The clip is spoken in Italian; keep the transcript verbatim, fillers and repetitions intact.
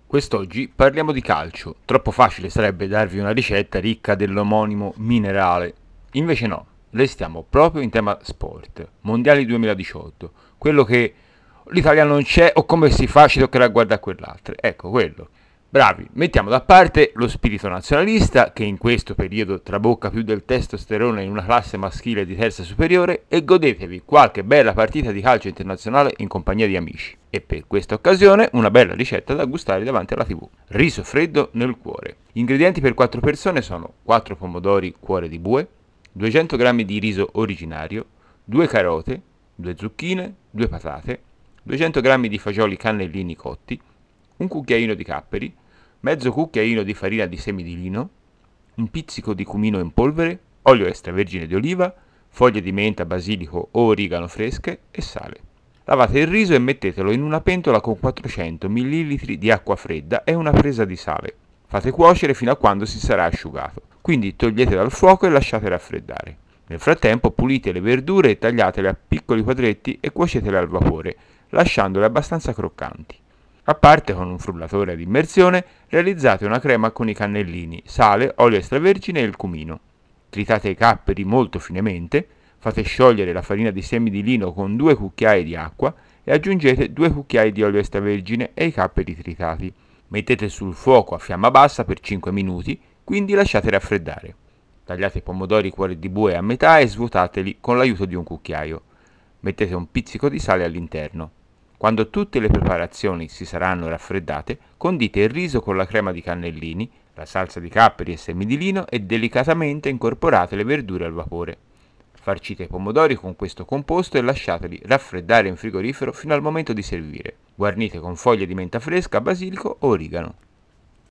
Quest'oggi parliamo di calcio. Troppo facile sarebbe darvi una ricetta ricca dell'omonimo minerale. Invece no, restiamo proprio in tema sport. Mondiali duemiladiciotto. Quello che l'Italia non c'è o come si fa ci toccherà guardare quell'altro. Ecco, quello. Bravi, mettiamo da parte lo spirito nazionalista che in questo periodo trabocca più del testosterone in una classe maschile di terza superiore e godetevi qualche bella partita di calcio internazionale in compagnia di amici. E per questa occasione una bella ricetta da gustare davanti alla tivù. Riso freddo nel cuore. Gli ingredienti per quattro persone sono quattro pomodori cuore di bue, duecento grammi di riso originario, due carote, due zucchine, due patate, duecento grammi di fagioli cannellini cotti, un cucchiaino di capperi, mezzo cucchiaino di farina di semi di lino, un pizzico di cumino in polvere, olio extravergine di oliva, foglie di menta, basilico o origano fresche e sale. Lavate il riso e mettetelo in una pentola con quattrocento millilitri di acqua fredda e una presa di sale. Fate cuocere fino a quando si sarà asciugato, quindi togliete dal fuoco e lasciate raffreddare. Nel frattempo pulite le verdure e tagliatele a piccoli quadretti e cuocetele al vapore, lasciandole abbastanza croccanti. A parte, con un frullatore ad immersione, realizzate una crema con i cannellini, sale, olio extravergine e il cumino. Tritate i capperi molto finemente, fate sciogliere la farina di semi di lino con due cucchiai di acqua e aggiungete due cucchiai di olio extravergine e i capperi tritati. Mettete sul fuoco a fiamma bassa per cinque minuti, quindi lasciate raffreddare. Tagliate i pomodori cuore di bue a metà e svuotateli con l'aiuto di un cucchiaio. Mettete un pizzico di sale all'interno. Quando tutte le preparazioni si saranno raffreddate, condite il riso con la crema di cannellini, la salsa di capperi e semi di lino e delicatamente incorporate le verdure al vapore. Farcite i pomodori con questo composto e lasciateli raffreddare in frigorifero fino al momento di servire. Guarnite con foglie di menta fresca, basilico o origano.